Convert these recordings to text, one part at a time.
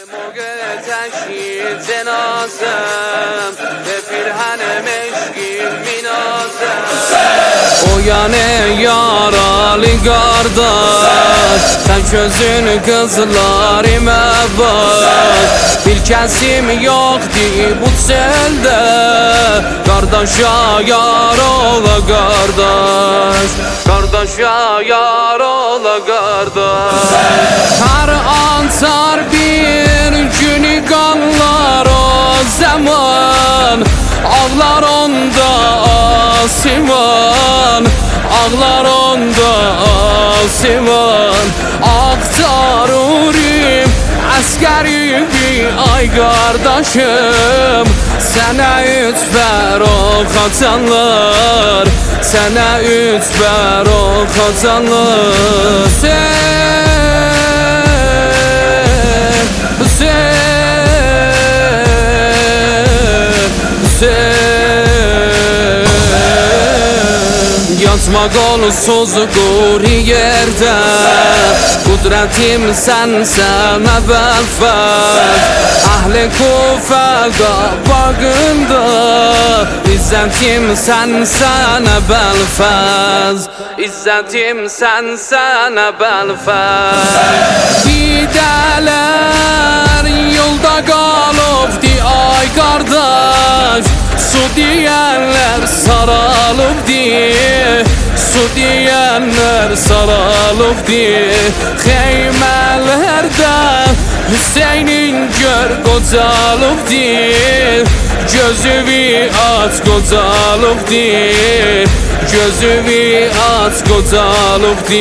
موقع تشییع جنازم به پیرهن مشکین مینازم Uyanı yaralı qardaş Sən gözün qızlarıma bak Bir kəsim yoxdur bu çöldə Qardaşa yar ola qardaş Qardaşa yar ola qardaş Hər an çar bir günü qanlar o zaman Ağlar onda asiman Ağlar onda asiman Aktarurim Əskəribi ay qardaşım Sənə ütbər oxacanlar Sənə ütbər oxacanlar Yatmaq olsuz quri yerdə Qudrətim sənsən əvvəlfəz Əhli Kufədə bağında İzzətim sənsən əvvəlfəz İzzətim sənsən əvvəlfəz Gidələr yolda qalıbdi ay qardaş Su deyənlər saralıbdi Su deyənlər saralıbdi Xeymələrdə Hüseynin gör qocalıbdi Gözüvi aç qocalıbdi Gözüvi aç qocalıbdi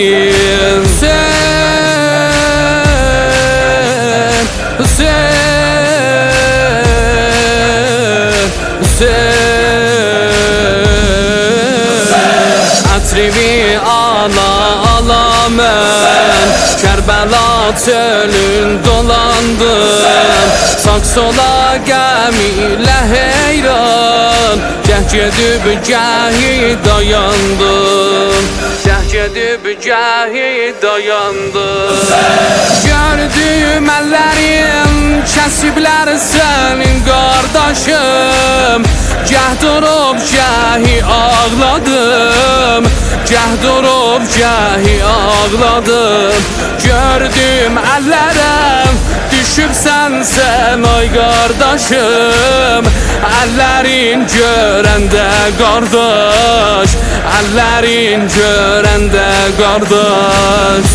Ətrivi ala ala mən Kərbəla çölün dolandım Sağ sola gəmilə heyran Gəh gedib gəhi dayandım Gəh gedib gəhi dayandım Gördüm əllərim kəsiblər sənin qardaşım Gəh durub gəhi ağladım Gəh durub gəhi ağladım Gördüm əllərəm düşübsən sən ay qardaşım Əllərin görəndə qardaş Əllərin görəndə qardaş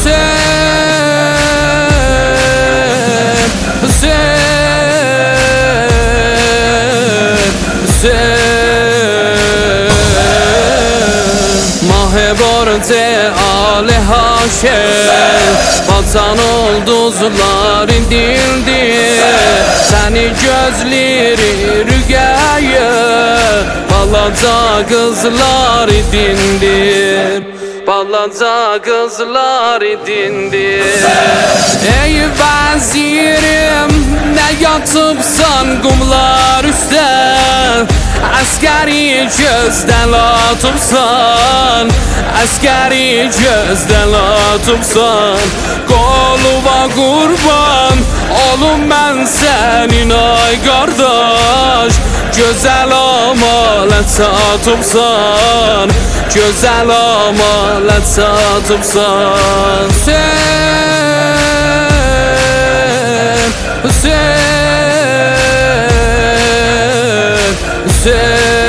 Mahborte Ali Haşem Batan ulduzlar indildi Səni gözləri rügəyə Balaca qızlar idindir Balaca qızlar idindir Ey vəzirim nə yatıbsan qumlar üstə Əskəri gözdən atıbsan Əskəri gözdən atıbsan Qoluva qurban olum mən sənin ay qardaş Gözəl amalət satıbsan Gözəl amalət satıbsan Hüseyin